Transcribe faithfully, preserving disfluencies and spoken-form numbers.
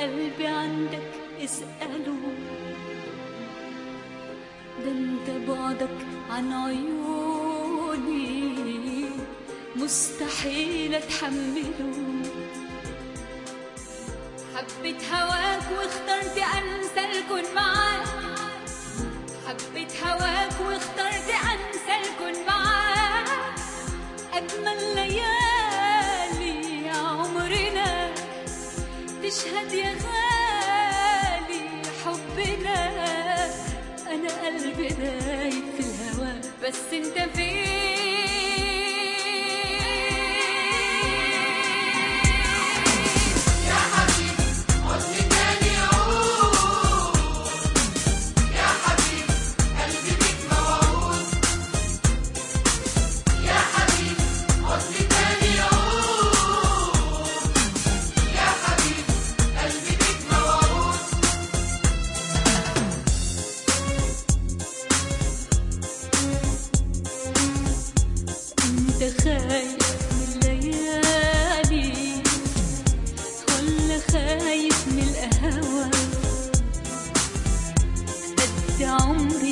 قلبي عندك اسأله، ده انت بعدك عن عيوني مستحيل اتحمله. حبيت هواك واخترت انسى الكون معاك، حبيت هواك واخترت انسى الكون معاك. اجمل ليالي عمرنا تشهد يا غالي حبنا. انا قلبي دايب في الهوى بس انت فين. خايف من الليالي ولا خايف من القهوة؟ قد عمري